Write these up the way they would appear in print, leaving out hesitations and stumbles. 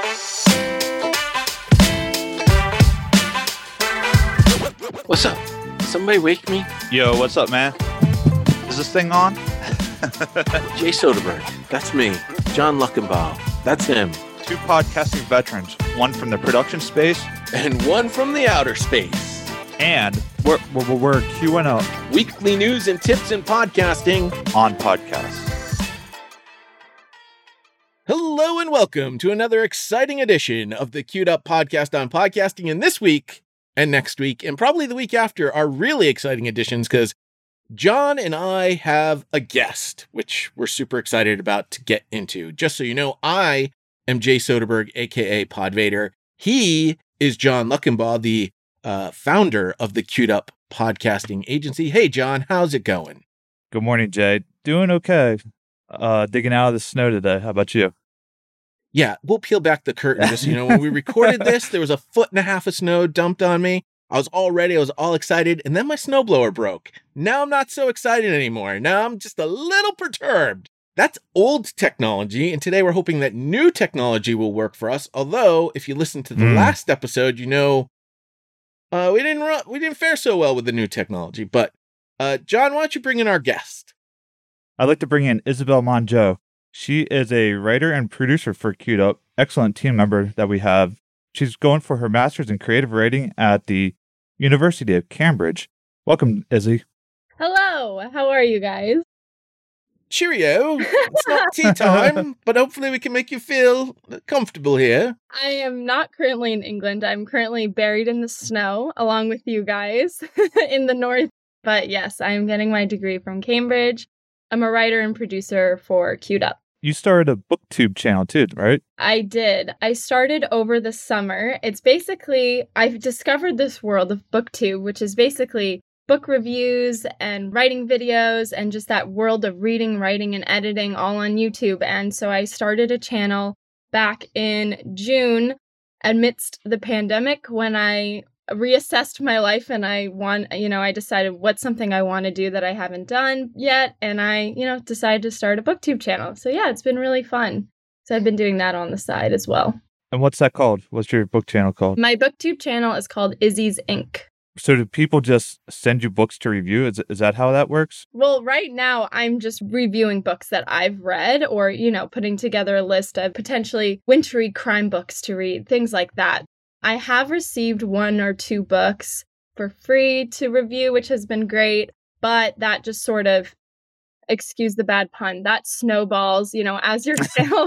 What's up? Somebody wake me? Yo, what's up, man? Is this thing on? Jay Soderberg. That's me. John Luckenbaugh. That's him. Two podcasting veterans, one from the production space, And one from the outer space. and we're QNO Weekly news and tips in podcasting. on podcasts. Hello and welcome to another exciting edition of the Queued Up Podcast on Podcasting. And this week and next week and probably the week after are really exciting editions because John and I have a guest, which we're super excited about to get into. Just so you know, I am Jay Soderberg, aka Podvader. He is John Luckenbaugh, the founder of the Queued Up Podcasting Agency. Hey, John, how's it going? Good morning, Jay. Doing okay. Digging out of the snow today. How about you? Yeah, we'll peel back the curtain. Just, you know, when we recorded this, there was 1.5 feet of snow dumped on me. I was all ready. I was all excited. And then my snowblower broke. Now I'm not so excited anymore. Now I'm just a little perturbed. That's old technology. And today we're hoping that new technology will work for us. Although, if you listen to the last episode, you know, we didn't fare so well with the new technology. But John, why don't you bring in our guest? I'd like to bring in Isabel Mongeau. She is a writer and producer for Queued Up. Excellent team member that we have. She's going for her master's in creative writing at the University of Cambridge. Welcome, Izzy. Hello, how are you guys? Cheerio. It's not tea time, but hopefully we can make you feel comfortable here. I am not currently in England. I'm currently buried in the snow along with you guys in the north. But yes, I am getting my degree from Cambridge. I'm a writer and producer for Queued Up. You started a BookTube channel too, right? I did. I started over the summer. It's basically, I've discovered this world of BookTube, which is basically book reviews and writing videos and just that world of reading, writing, and editing all on YouTube. And so I started a channel back in June amidst the pandemic when I reassessed my life and I decided what's something I want to do that I haven't done yet. And I, decided to start a BookTube channel. So yeah, it's been really fun. So I've been doing that on the side as well. And what's that called? What's your book channel called? My BookTube channel is called Izzy's Ink. So do people just send you books to review? Is that how that works? Well, right now I'm just reviewing books that I've read or, putting together a list of potentially wintry crime books to read, things like that. I have received 1 or 2 books for free to review, which has been great, but that just sort of, excuse the bad pun, that snowballs, as your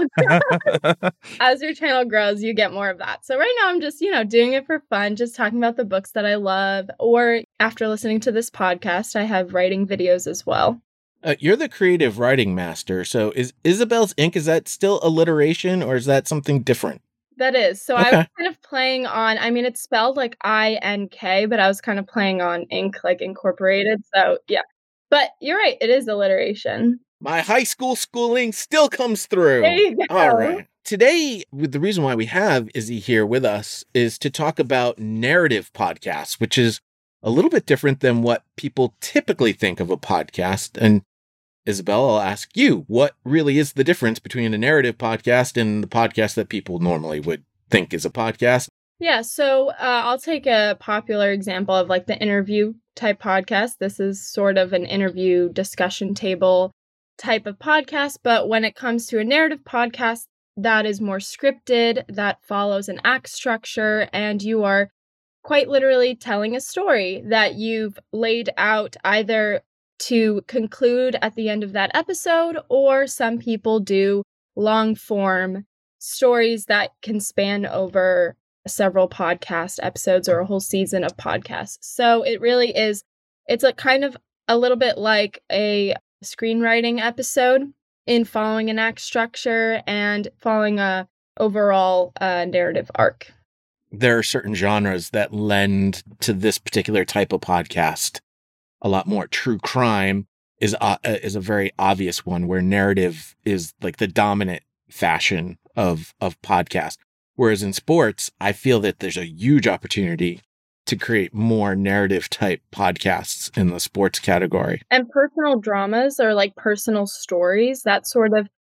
channel grows, you get more of that. So right now I'm just, doing it for fun, just talking about the books that I love. Or after listening to this podcast, I have writing videos as well. You're the creative writing master. So is Isabel's Ink, is that still alliteration or is that something different? That is. So Okay. I was kind of playing on, it's spelled like INK, but I was kind of playing on ink, like incorporated. So yeah. But you're right. It is alliteration. My high school schooling still comes through. There you go. All right. Today, the reason why we have Izzy here with us is to talk about narrative podcasts, which is a little bit different than what people typically think of a podcast. And Isabel, I'll ask you, what really is the difference between a narrative podcast and the podcast that people normally would think is a podcast? Yeah, so I'll take a popular example of like the interview type podcast. This is sort of an interview discussion table type of podcast. But when it comes to a narrative podcast, that is more scripted, that follows an act structure, and you are quite literally telling a story that you've laid out either to conclude at the end of that episode, or some people do long form stories that can span over several podcast episodes or a whole season of podcasts. So it really is, it's a kind of a little bit like a screenwriting episode in following an act structure and following a overall narrative arc. There are certain genres that lend to this particular type of podcast a lot more. True crime is a very obvious one where narrative is like the dominant fashion of podcast. Whereas in sports, I feel that there's a huge opportunity to create more narrative type podcasts in the sports category. And personal dramas or like personal stories, that sort of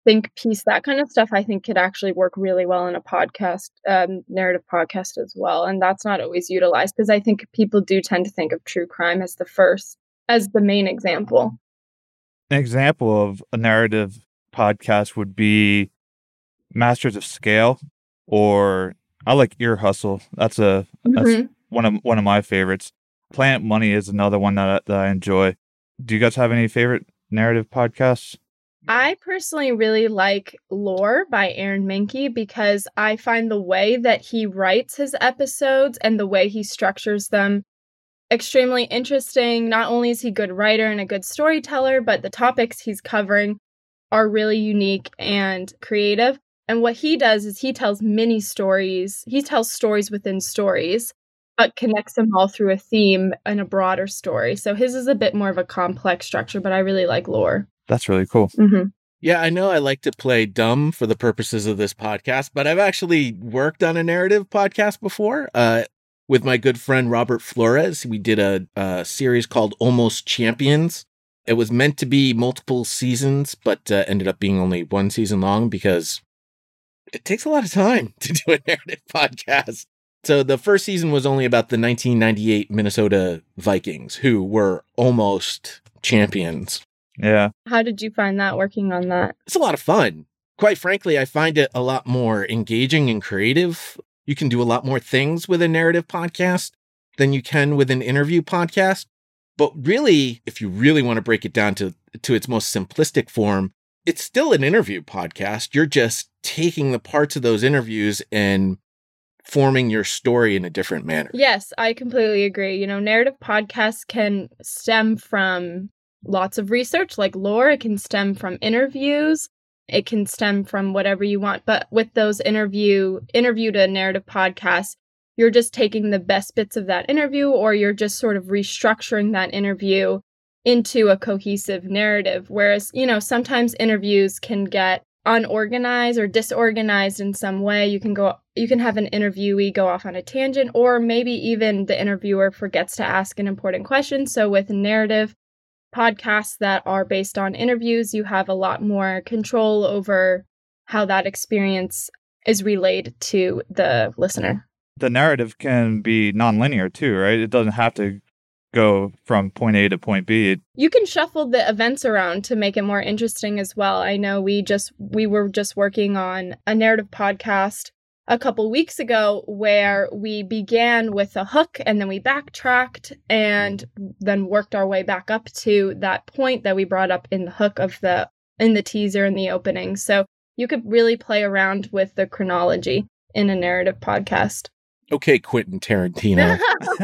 think piece, that kind of stuff, I think could actually work really well in a podcast, narrative podcast as well. And that's not always utilized because I think people do tend to think of true crime as the main example. An example of a narrative podcast would be Masters of Scale, or I like Ear Hustle. That's one of my favorites. Planet Money is another one that I enjoy. Do you guys have any favorite narrative podcasts? I personally really like Lore by Aaron Mahnke because I find the way that he writes his episodes and the way he structures them extremely interesting. Not only is he a good writer and a good storyteller, but the topics he's covering are really unique and creative. And what he does is he tells mini stories. He tells stories within stories, but connects them all through a theme and a broader story. So his is a bit more of a complex structure, but I really like Lore. That's really cool. Mm-hmm. Yeah, I know I like to play dumb for the purposes of this podcast, but I've actually worked on a narrative podcast before with my good friend Robert Flores. We did a series called Almost Champions. It was meant to be multiple seasons, but ended up being only one season long because it takes a lot of time to do a narrative podcast. So the first season was only about the 1998 Minnesota Vikings, who were almost champions. Yeah. How did you find that working on that? It's a lot of fun. Quite frankly, I find it a lot more engaging and creative. You can do a lot more things with a narrative podcast than you can with an interview podcast. But really, if you really want to break it down to its most simplistic form, it's still an interview podcast. You're just taking the parts of those interviews and forming your story in a different manner. Yes, I completely agree. Narrative podcasts can stem from lots of research like Lore. It can stem from interviews. It can stem from whatever you want. But with those interview to narrative podcasts, you're just taking the best bits of that interview, or you're just sort of restructuring that interview into a cohesive narrative. Whereas, sometimes interviews can get unorganized or disorganized in some way. You can have an interviewee go off on a tangent, or maybe even the interviewer forgets to ask an important question. So with narrative podcasts that are based on interviews, you have a lot more control over how that experience is relayed to the listener. The narrative can be nonlinear too, right? It doesn't have to go from point A to point B. You can shuffle the events around to make it more interesting as well. I know we were just working on a narrative podcast a couple weeks ago where we began with a hook and then we backtracked and then worked our way back up to that point that we brought up in the hook in the teaser and the opening. So you could really play around with the chronology in a narrative podcast. Okay, Quentin Tarantino.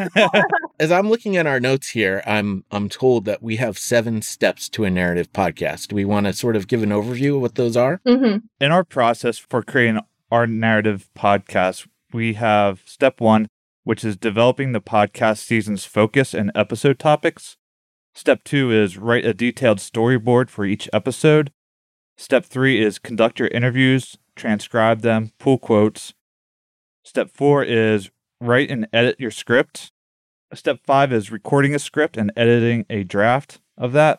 As I'm looking at our notes here, I'm told that we have 7 steps to a narrative podcast. Do we want to sort of give an overview of what those are? Mm-hmm. In our process for creating our narrative podcast, we have step 1, which is developing the podcast season's focus and episode topics. Step 2 is write a detailed storyboard for each episode. Step 3 is conduct your interviews, transcribe them, pull quotes. Step 4 is write and edit your script. Step 5 is recording a script and editing a draft of that.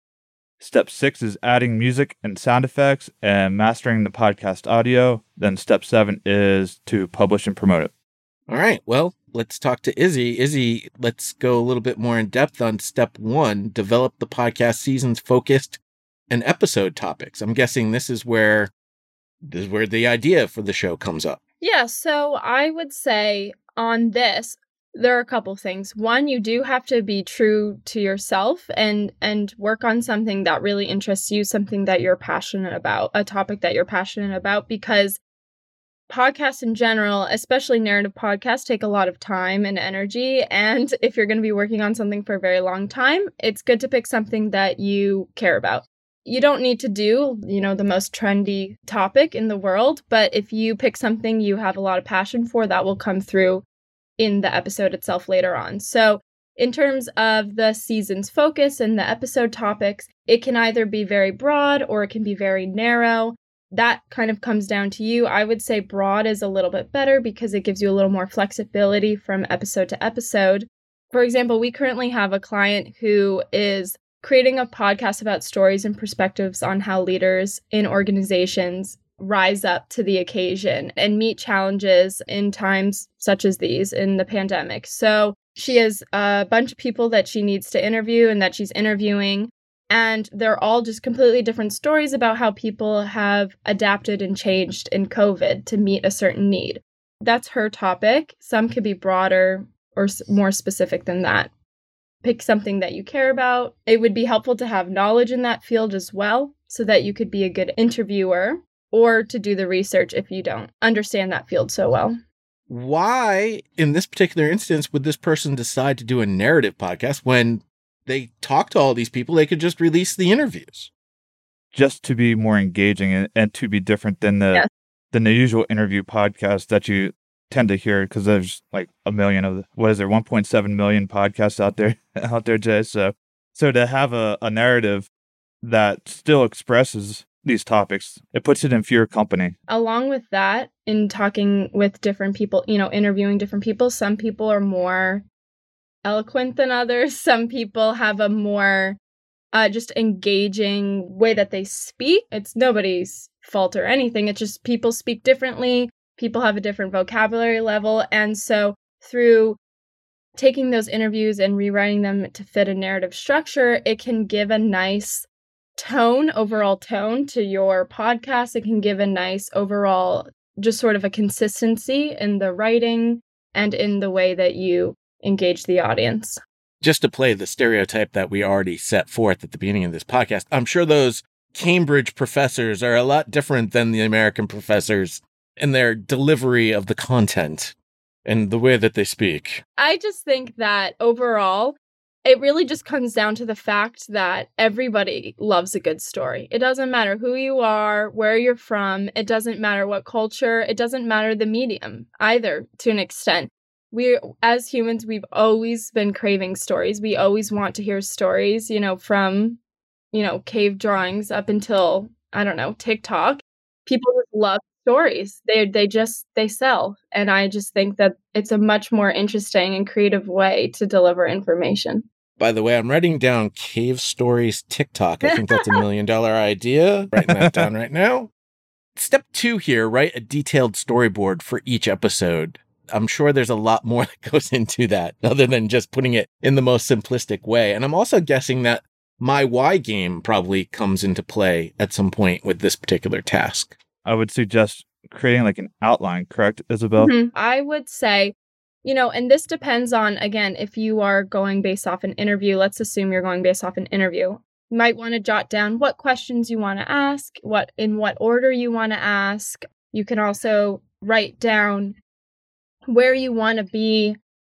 Step 6 is adding music and sound effects and mastering the podcast audio. Then step 7 is to publish and promote it. All right. Well, let's talk to Izzy. Izzy, let's go a little bit more in depth on step 1, develop the podcast season's focused and episode topics. I'm guessing this is where the idea for the show comes up. Yeah, so I would say on this, there are a couple things. One, you do have to be true to yourself and work on something that really interests you, something that you're passionate about, a topic that you're passionate about, because podcasts in general, especially narrative podcasts, take a lot of time and energy. And if you're going to be working on something for a very long time, it's good to pick something that you care about. You don't need to do, the most trendy topic in the world, but if you pick something you have a lot of passion for, that will come through in the episode itself later on. So in terms of the season's focus and the episode topics, it can either be very broad or it can be very narrow. That kind of comes down to you. I would say broad is a little bit better because it gives you a little more flexibility from episode to episode. For example, we currently have a client who is creating a podcast about stories and perspectives on how leaders in organizations rise up to the occasion and meet challenges in times such as these in the pandemic. So she has a bunch of people that she needs to interview and that she's interviewing, and they're all just completely different stories about how people have adapted and changed in COVID to meet a certain need. That's her topic. Some could be broader or more specific than that. Pick something that you care about. It would be helpful to have knowledge in that field as well, so that you could be a good interviewer, or to do the research if you don't understand that field so well. Why, in this particular instance, would this person decide to do a narrative podcast when they talk to all these people? They could just release the interviews. Just to be more engaging and to be different than the usual interview podcast that you tend to hear, because there's like a million of 1.7 million podcasts out there, Jay. So to have a narrative that still expresses these topics, it puts it in fewer company. Along with that, in talking with different people, interviewing different people, some people are more eloquent than others. Some people have a more just engaging way that they speak. It's nobody's fault or anything. It's just people speak differently. People have a different vocabulary level. And so through taking those interviews and rewriting them to fit a narrative structure, it can give a nice overall tone to your podcast. It can give a nice overall, just sort of a consistency in the writing and in the way that you engage the audience. Just to play the stereotype that we already set forth at the beginning of this podcast, I'm sure those Cambridge professors are a lot different than the American professors in their delivery of the content and the way that they speak. I just think that overall, it really just comes down to the fact that everybody loves a good story. It doesn't matter who you are, where you're from. It doesn't matter what culture. It doesn't matter the medium either, to an extent. We, as humans, we've always been craving stories. We always want to hear stories, from, cave drawings up until, TikTok. People just love stories. They sell. And I just think that it's a much more interesting and creative way to deliver information. By the way, I'm writing down Cave Stories TikTok. I think that's $1 million idea. Writing that down right now. Step 2 here, write a detailed storyboard for each episode. I'm sure there's a lot more that goes into that other than just putting it in the most simplistic way. And I'm also guessing that my why game probably comes into play at some point with this particular task. I would suggest creating like an outline, correct, Isabel? Mm-hmm. I would say, and this depends on, again, if you are going based off an interview. Let's assume you're going based off an interview. You might want to jot down what questions you want to ask, in what order you want to ask. You can also write down where you want to be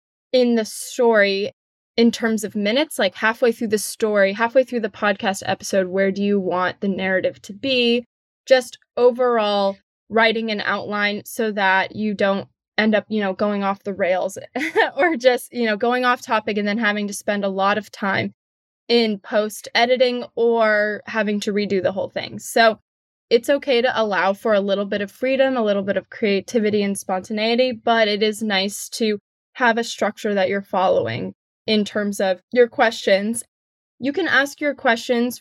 in the story in terms of minutes, like halfway through the story, halfway through the podcast episode, where do you want the narrative to be? Just overall writing an outline so that you don't end up, going off the rails or just, going off topic and then having to spend a lot of time in post editing or having to redo the whole thing. So it's okay to allow for a little bit of freedom, a little bit of creativity and spontaneity, but it is nice to have a structure that you're following in terms of your questions. You can ask your questions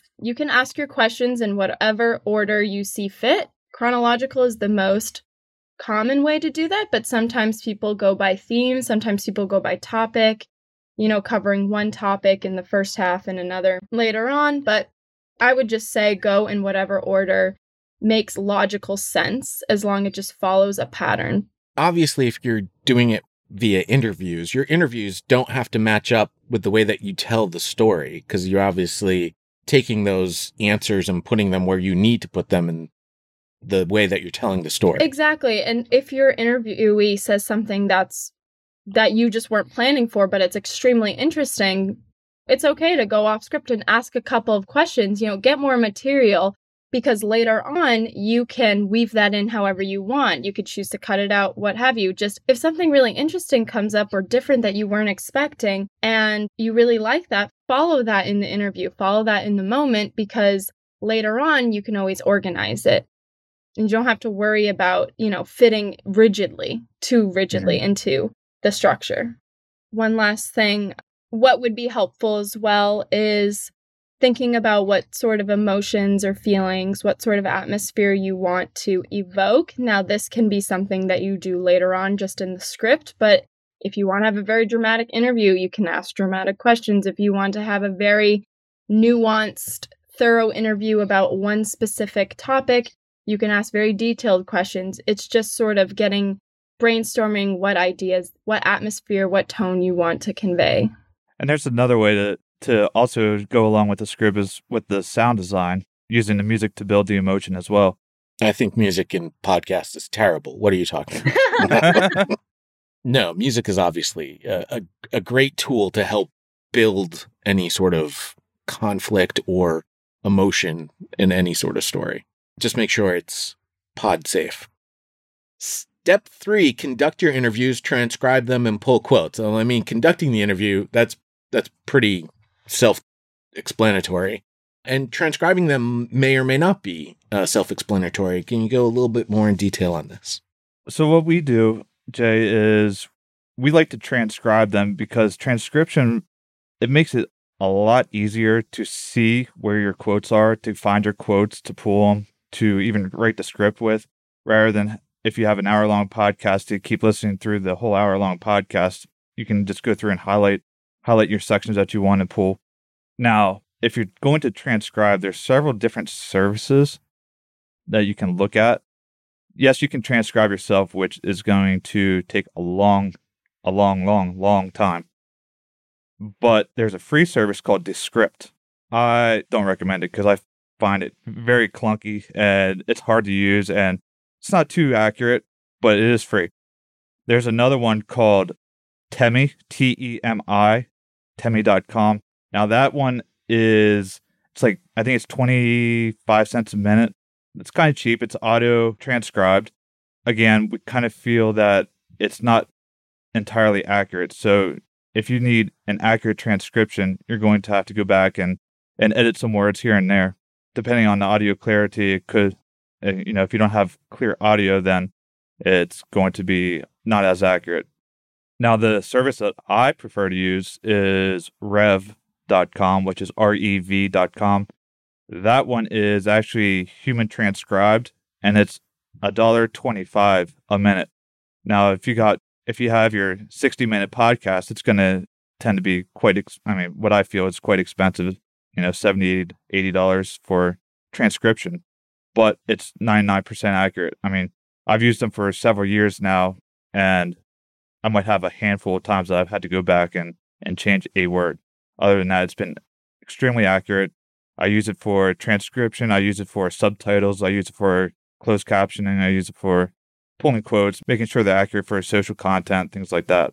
in whatever order you see fit. Chronological is the most common way to do that, but sometimes people go by theme, sometimes people go by topic, covering one topic in the first half and another later on. But I would just say go in whatever order makes logical sense, as long as it just follows a pattern. Obviously, if you're doing it via interviews, your interviews don't have to match up with the way that you tell the story, because you're obviously taking those answers and putting them where you need to put them in the way that you're telling the story. Exactly. And if your interviewee says something that you just weren't planning for, but it's extremely interesting, it's okay to go off script and ask a couple of questions, get more material, because later on you can weave that in however you want. You could choose to cut it out, what have you. Just if something really interesting comes up or different that you weren't expecting and you really like that, follow that in the interview, follow that in the moment, because later on you can always organize it. And you don't have to worry about, fitting too rigidly into the structure. One last thing, what would be helpful as well is thinking about what sort of emotions or feelings, what sort of atmosphere you want to evoke. Now, this can be something that you do later on just in the script, but if you want to have a very dramatic interview, you can ask dramatic questions. If you want to have a very nuanced, thorough interview about one specific topic, you can ask very detailed questions. It's just sort of brainstorming what ideas, what atmosphere, what tone you want to convey. And there's another way to also go along with the script is with the sound design, using the music to build the emotion as well. I think music in podcasts is terrible. What are you talking about? No, music is obviously a great tool to help build any sort of conflict or emotion in any sort of story. Just make sure it's pod safe. Step 3, conduct your interviews, transcribe them, and pull quotes. Well, I mean, conducting the interview, that's pretty self-explanatory. And transcribing them may or may not be self-explanatory. Can you go a little bit more in detail on this? So what we do, Jay, is we like to transcribe them because transcription, it makes it a lot easier to see where your quotes are, to find your quotes, to pull them, to even write the script with, rather than if you have an hour-long podcast to keep listening through the whole hour-long podcast, you can just go through and highlight your sections that you want to pull. Now, if you're going to transcribe, there's several different services that you can look at. Yes, you can transcribe yourself, which is going to take a long time. But there's a free service called Descript. I don't recommend it because I find it very clunky and it's hard to use and it's not too accurate, but it is free. There's another one called Temi, Temi, Temi.com. Now that one it's like, I think it's 25 cents a minute. It's kind of cheap. It's auto transcribed. Again, we kind of feel that it's not entirely accurate. So if you need an accurate transcription, you're going to have to go back and edit some words here and there. Depending on the audio clarity, it could, if you don't have clear audio, then it's going to be not as accurate. Now, the service that I prefer to use is rev.com, which is rev.com. That one is actually human transcribed, and it's $1.25 a minute. Now, if you have your 60-minute podcast, it's going to tend to be what I feel is quite expensive, $70, $80 for transcription, but it's 99% accurate. I mean, I've used them for several years now, and I might have a handful of times that I've had to go back and change a word. Other than that, it's been extremely accurate. I use it for transcription. I use it for subtitles. I use it for closed captioning. I use it for pulling quotes, making sure they're accurate for social content, things like that.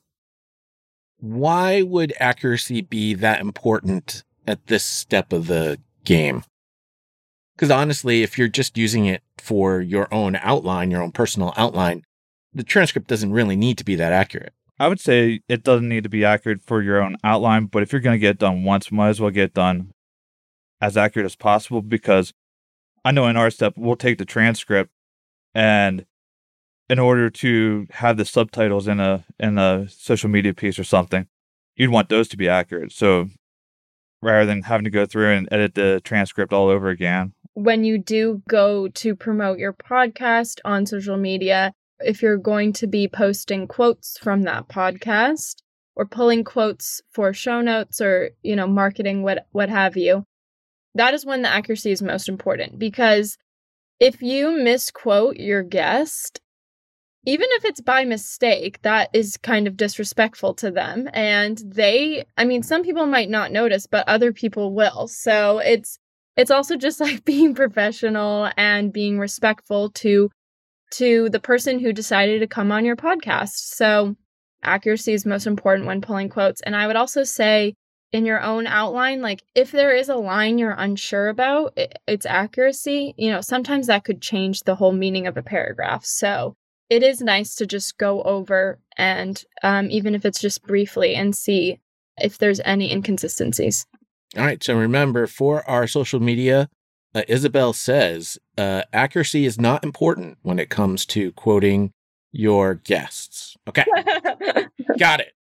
Why would accuracy be that important at this step of the game? Because honestly, if you're just using it for your own outline, your own personal outline, the transcript doesn't really need to be that accurate. I would say it doesn't need to be accurate for your own outline, but if you're going to get it done once, might as well get it done as accurate as possible, because I know in our step, we'll take the transcript, and in order to have the subtitles in a social media piece or something, you'd want those to be accurate. So rather than having to go through and edit the transcript all over again. When you do go to promote your podcast on social media, if you're going to be posting quotes from that podcast or pulling quotes for show notes or, marketing, what have you, that is when the accuracy is most important, because if you misquote your guest, even if it's by mistake, that is kind of disrespectful to them. And some people might not notice, but other people will. So it's also just like being professional and being respectful to the person who decided to come on your podcast. So accuracy is most important when pulling quotes. And I would also say in your own outline, like if there is a line you're unsure about, its accuracy, sometimes that could change the whole meaning of a paragraph. So it is nice to just go over and even if it's just briefly and see if there's any inconsistencies. All right. So remember, for our social media, Isabel says accuracy is not important when it comes to quoting your guests. Okay. Got it.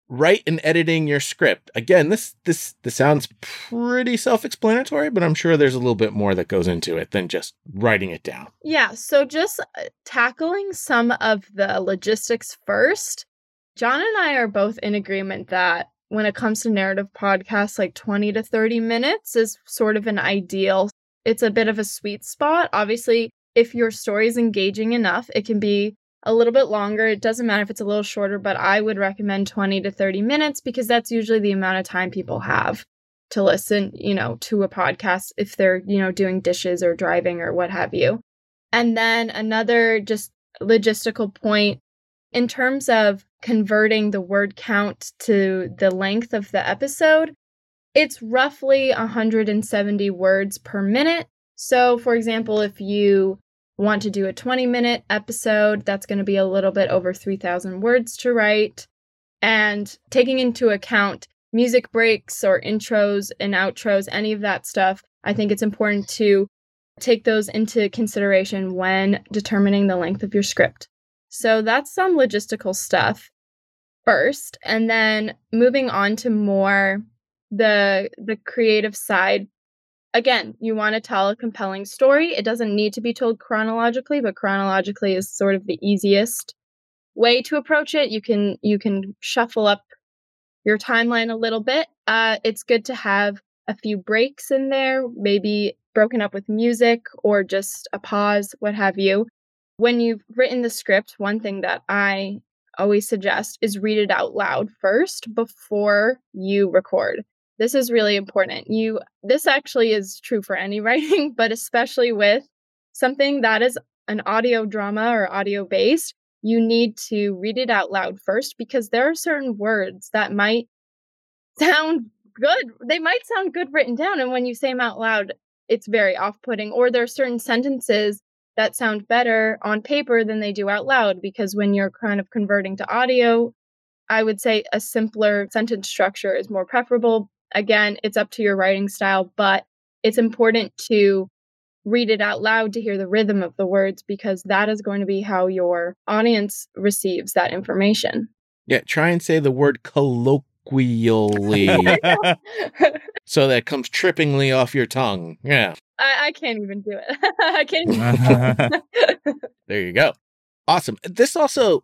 write and editing your script. Again, this sounds pretty self-explanatory, but I'm sure there's a little bit more that goes into it than just writing it down. Yeah, so just tackling some of the logistics first. John and I are both in agreement that when it comes to narrative podcasts, like 20 to 30 minutes is sort of an ideal. It's a bit of a sweet spot. Obviously, if your story is engaging enough, it can be a little bit longer. It doesn't matter if it's a little shorter, but I would recommend 20 to 30 minutes because that's usually the amount of time people have to listen, to a podcast if they're, doing dishes or driving or what have you. And then another just logistical point in terms of converting the word count to the length of the episode, it's roughly 170 words per minute. So, for example, if you want to do a 20-minute episode, that's going to be a little bit over 3,000 words to write. And taking into account music breaks or intros and outros, any of that stuff, I think it's important to take those into consideration when determining the length of your script. So that's some logistical stuff first. And then moving on to more the creative side. Again, you want to tell a compelling story. It doesn't need to be told chronologically, but chronologically is sort of the easiest way to approach it. You can shuffle up your timeline a little bit. It's good to have a few breaks in there, maybe broken up with music or just a pause, what have you. When you've written the script, one thing that I always suggest is read it out loud first before you record. This is really important. This actually is true for any writing, but especially with something that is an audio drama or audio based, you need to read it out loud first because there are certain words that might sound good. They might sound good written down. And when you say them out loud, it's very off-putting. Or there are certain sentences that sound better on paper than they do out loud because when you're kind of converting to audio, I would say a simpler sentence structure is more preferable. Again, it's up to your writing style, but it's important to read it out loud to hear the rhythm of the words because that is going to be how your audience receives that information. Yeah, try and say the word colloquially so that it comes trippingly off your tongue. Yeah. I can't even do it. I can't even. There you go. Awesome. This also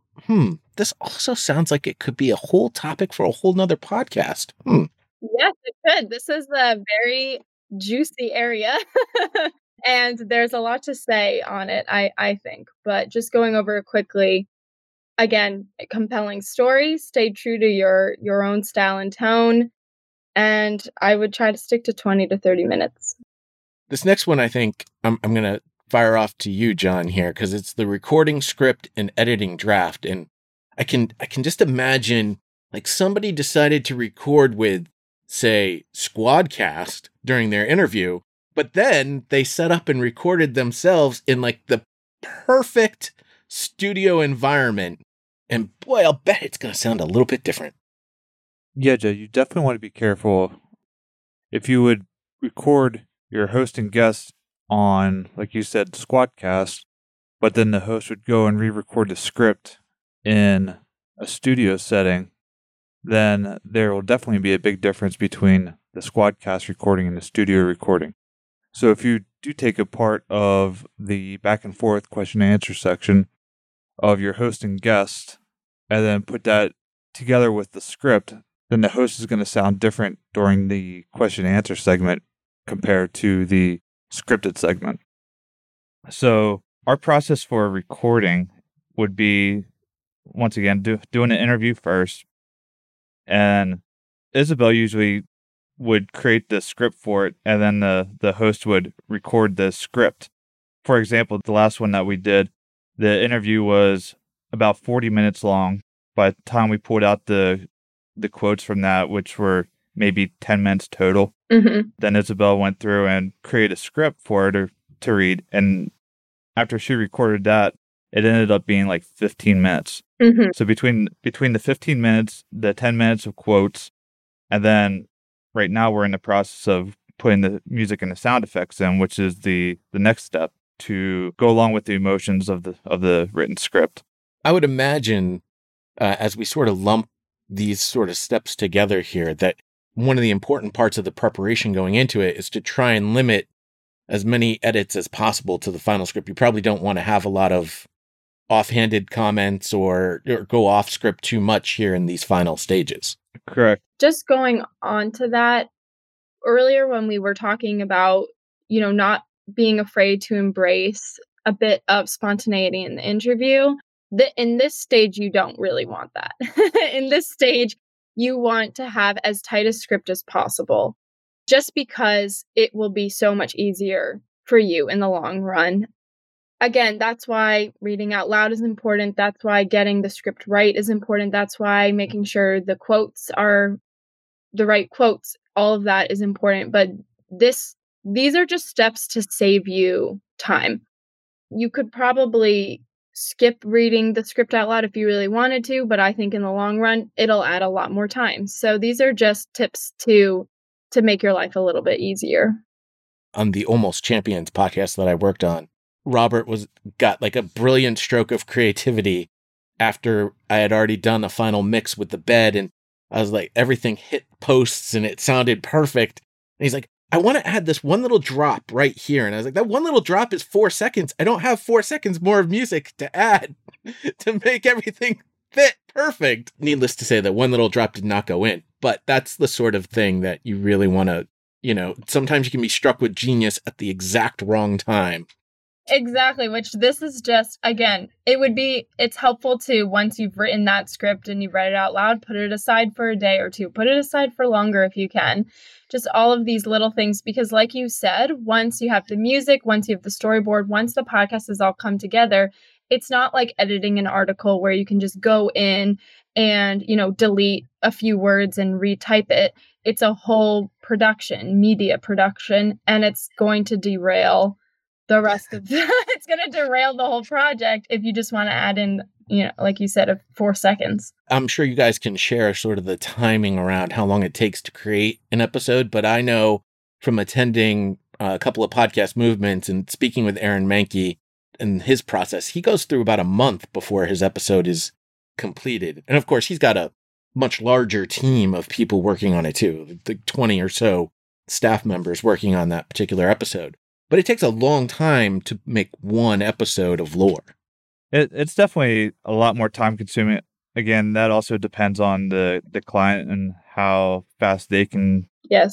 sounds like it could be a whole topic for a whole nother podcast. Yes, it could. This is a very juicy area. And there's a lot to say on it, I think. But just going over it quickly, again, a compelling story, stay true to your own style and tone. And I would try to stick to 20 to 30 minutes. This next one, I think I'm going to fire off to you, John, here, because it's the recording script and editing draft. And I can just imagine like somebody decided to record with, say, Squadcast during their interview, but then they set up and recorded themselves in like the perfect studio environment. And boy, I'll bet it's going to sound a little bit different. Yeah, Joe, you definitely want to be careful. If you would record your host and guest on, like you said, Squadcast, but then the host would go and re-record the script in a studio setting, then there will definitely be a big difference between the Squadcast recording and the studio recording. So if you do take a part of the back and forth question and answer section of your host and guest, and then put that together with the script, then the host is going to sound different during the question and answer segment compared to the scripted segment. So our process for recording would be, once again, doing an interview first. And Isabel usually would create the script for it, and then the host would record the script. For example, the last one that we did, the interview was about 40 minutes long. By the time we pulled out the quotes from that, which were maybe 10 minutes total, then Isabel went through and created a script for her to read. And after she recorded that, it ended up being like 15 minutes. So between the 15 minutes, the 10 minutes of quotes, and then right now we're in the process of putting the music and the sound effects in, which is the next step to go along with the emotions of the written script. I would imagine as we sort of lump these sort of steps together here, that one of the important parts of the preparation going into it is to try and limit as many edits as possible to the final script. You probably don't want to have a lot of offhanded comments or go off script too much here in these final stages. Correct. Just going on to that, earlier when we were talking about, not being afraid to embrace a bit of spontaneity in the interview, in this stage, you don't really want that. In this stage, you want to have as tight a script as possible, just because it will be so much easier for you in the long run. Again, that's why reading out loud is important. That's why getting the script right is important. That's why making sure the quotes are the right quotes. All of that is important. But these are just steps to save you time. You could probably skip reading the script out loud if you really wanted to, but I think in the long run, it'll add a lot more time. So these are just tips to make your life a little bit easier. On the Almost Champions podcast that I worked on, Robert got like a brilliant stroke of creativity after I had already done a final mix with the bed, and I was like, everything hit posts and it sounded perfect. And he's like, I want to add this one little drop right here. And I was like, that one little drop is 4 seconds. I don't have 4 seconds more of music to add to make everything fit perfect. Needless to say, that one little drop did not go in, but that's the sort of thing that you really want to, sometimes you can be struck with genius at the exact wrong time. Exactly, which this is just, again, it's helpful to, once you've written that script and you've read it out loud, put it aside for a day or two, put it aside for longer if you can. Just all of these little things, because like you said, once you have the music, once you have the storyboard, once the podcast has all come together, it's not like editing an article where you can just go in and, delete a few words and retype it. It's a whole media production, and it's going to derail the rest of it's going to derail the whole project if you just want to add in, like you said, 4 seconds. I'm sure you guys can share sort of the timing around how long it takes to create an episode, but I know from attending a couple of podcast movements and speaking with Aaron Mahnke and his process, he goes through about a month before his episode is completed. And of course, he's got a much larger team of people working on it too, the 20 or so staff members working on that particular episode. But it takes a long time to make one episode of lore. It's definitely a lot more time consuming. Again, that also depends on the client and how fast they can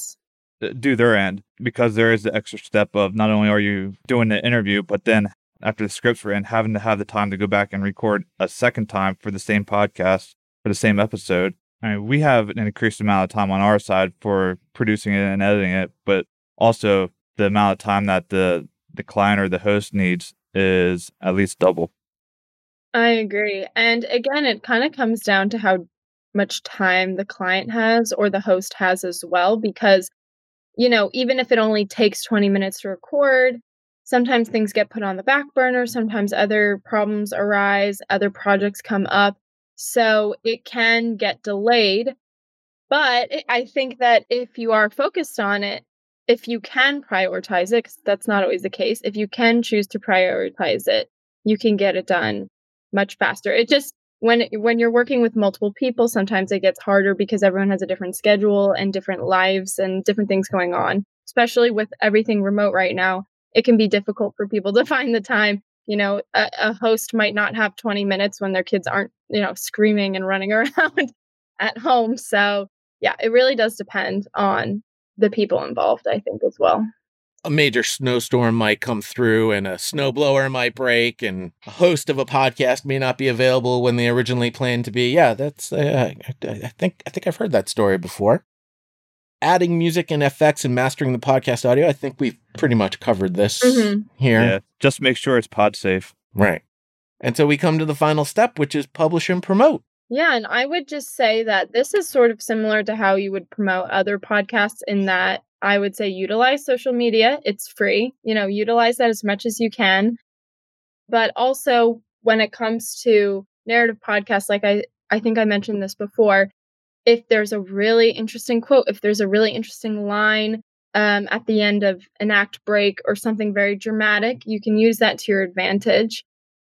do their end, because there is the extra step of not only are you doing the interview, but then after the scripts were in, having to have the time to go back and record a second time for the same podcast, for the same episode. I mean, we have an increased amount of time on our side for producing it and editing it, but also the amount of time that the client or the host needs is at least double. I agree. And again, it kind of comes down to how much time the client has or the host has as well, because, even if it only takes 20 minutes to record, sometimes things get put on the back burner. Sometimes other problems arise, other projects come up. So it can get delayed. But I think that if you are focused on it, if you can prioritize it, because that's not always the case, if you can choose to prioritize it, you can get it done much faster. It just, when you're working with multiple people, sometimes it gets harder because everyone has a different schedule and different lives and different things going on. Especially with everything remote right now, it can be difficult for people to find the time. A host might not have 20 minutes when their kids aren't, screaming and running around at home. So yeah, it really does depend on the people involved, I think, as well. A major snowstorm might come through and a snowblower might break and a host of a podcast may not be available when they originally planned to be. Yeah, that's, I think I've heard that story before. Adding music and effects and mastering the podcast audio, I think we've pretty much covered this here. Yeah, just make sure it's pod safe. Right. And so we come to the final step, which is publish and promote. Yeah, and I would just say that this is sort of similar to how you would promote other podcasts, in that I would say utilize social media. It's free. Utilize that as much as you can. But also, when it comes to narrative podcasts, like I think I mentioned this before, if there's a really interesting quote, if there's a really interesting line at the end of an act break or something very dramatic, you can use that to your advantage.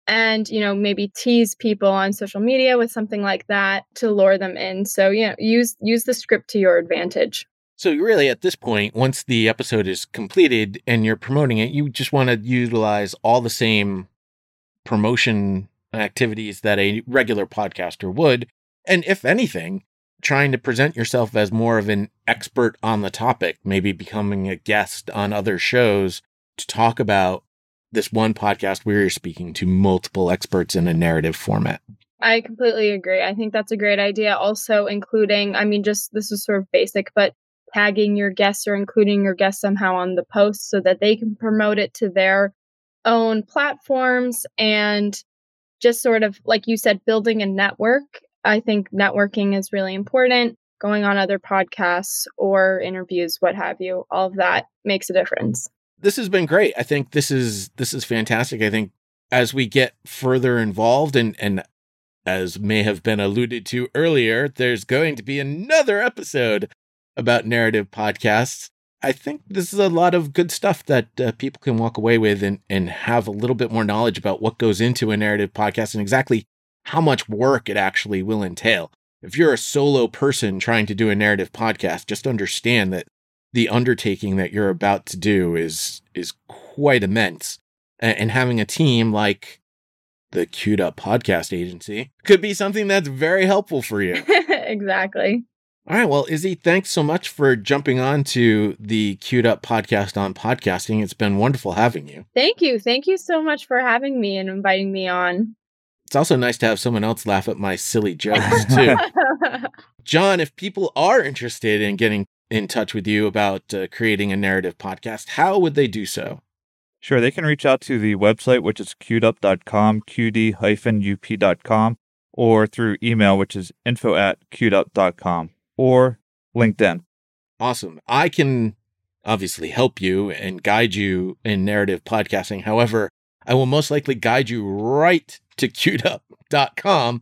and, maybe tease people on social media with something like that to lure them in. So, use the script to your advantage. So really at this point, once the episode is completed and you're promoting it, you just want to utilize all the same promotion activities that a regular podcaster would. And if anything, trying to present yourself as more of an expert on the topic, maybe becoming a guest on other shows to talk about this one podcast where you're speaking to multiple experts in a narrative format. I completely agree. I think that's a great idea. Also including, this is sort of basic, but tagging your guests or including your guests somehow on the post so that they can promote it to their own platforms, and just sort of, like you said, building a network. I think networking is really important. Going on other podcasts or interviews, what have you, all of that makes a difference. This has been great. I think this is fantastic. I think as we get further involved and as may have been alluded to earlier, there's going to be another episode about narrative podcasts. I think this is a lot of good stuff that people can walk away with and have a little bit more knowledge about what goes into a narrative podcast and exactly how much work it actually will entail. If you're a solo person trying to do a narrative podcast, just understand that the undertaking that you're about to do is quite immense. And having a team like the Queued Up Podcast Agency could be something that's very helpful for you. Exactly. All right. Well, Izzy, thanks so much for jumping on to the Queued Up Podcast on podcasting. It's been wonderful having you. Thank you. Thank you so much for having me and inviting me on. It's also nice to have someone else laugh at my silly jokes, too. John, if people are interested in getting in touch with you about creating a narrative podcast, how would they do so? Sure, they can reach out to the website, which is queuedup.com, qd-up.com, or through email, which is info@queuedup.com, or LinkedIn. Awesome. I can obviously help you and guide you in narrative podcasting. However, I will most likely guide you right to queuedup.com.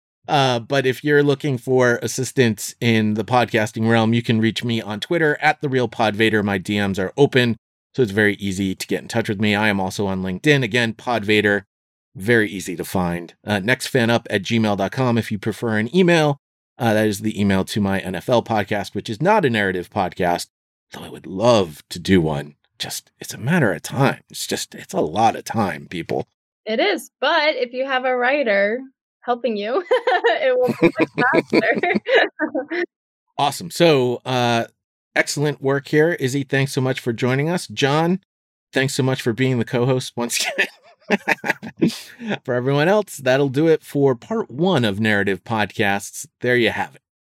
But if you're looking for assistance in the podcasting realm, you can reach me on Twitter @TheRealPodVader. My DMs are open, so it's very easy to get in touch with me. I am also on LinkedIn. Again, Podvader, very easy to find. Nextfanup@gmail.com if you prefer an email. That is the email to my NFL podcast, which is not a narrative podcast, though I would love to do one. It's a matter of time. It's a lot of time, people. It is. But if you have a writer helping you, it will be much faster. Awesome. So, excellent work here. Izzy, thanks so much for joining us. John, thanks so much for being the co-host once again. For everyone else, that'll do it for part 1 of Narrative Podcasts. There you have it.